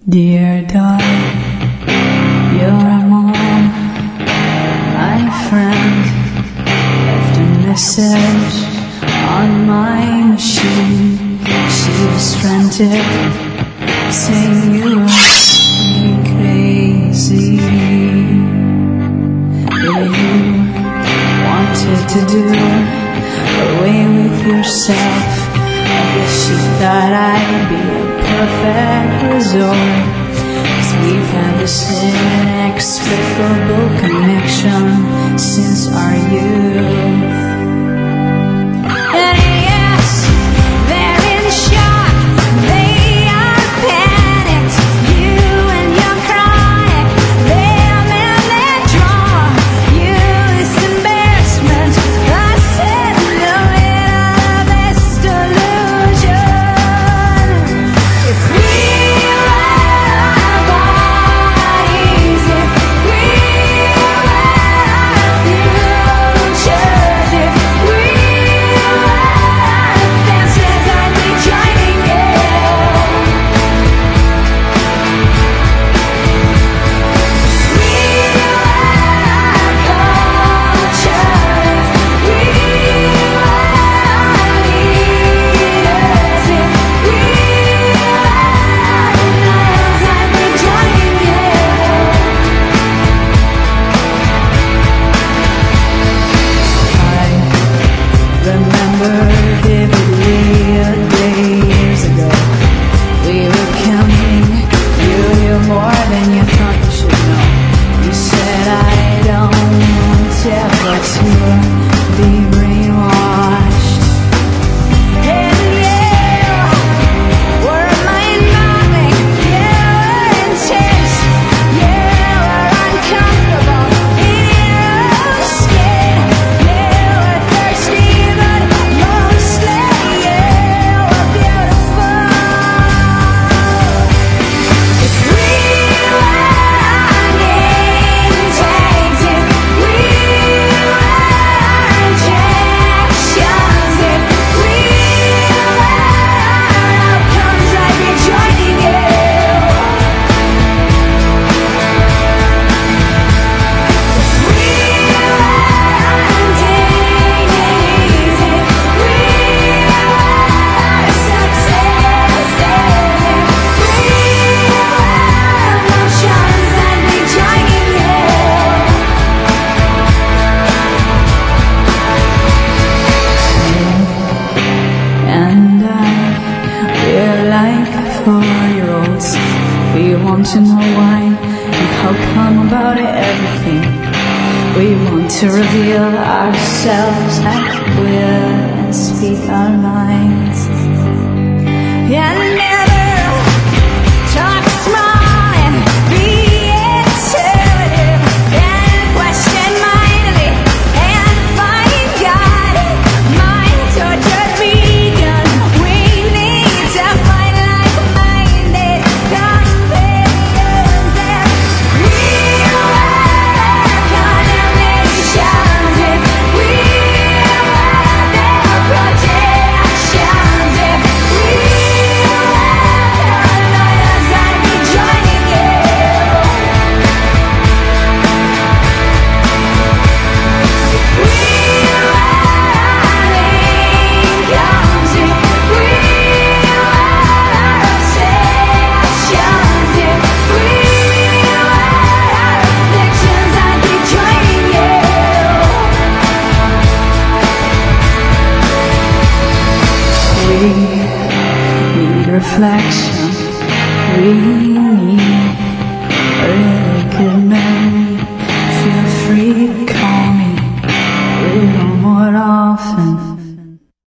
Dear daughter, you're a mom. My friend left a message on my machine. She was frantic, saying you were crazy. If you wanted to do away with yourself, I guess she thought I'd be a perfect resort. 'Cause we've had this inexplicable connection since our youth. And yes, they're in shock, they are panicked. You and your chronic, them and their drama. You this embarrassment, I sit in the middle of this delusion. If we let our bodies, if we let our futures, if we let our dances, I'd be joining you. If we let our culture, if we let our leaders, if we let our lives, I'd be joining you. I remember vividly a day years ago. We were counting, you knew more than you thought you should know. You said I don't want ever to be brainwashed. And you were mind-boggling, you were intense, you were uncomfortable in your own skin. You were thirsty, but mostly you were beautiful. If we let our name tags, if we let our injections, if we let our outcomes, I'd be joining you. If we let our indignities, if we let our successes, if we let our emotions, I'd be joining you. And we're like 4-year-olds. We want to know why and how come about everything. We want to reveal ourselves at will and speak our minds. And never talk small and be intuitive and question mightily and find God. Mind tortured vegan, we need to find like-minded companions. And we let our condemnations, if we let their projections, if we let paranoias, I'd be joining you. If we let our incomes, if we let our obsessions, if we let our afflictions, I'd be joining you. We need reflection. We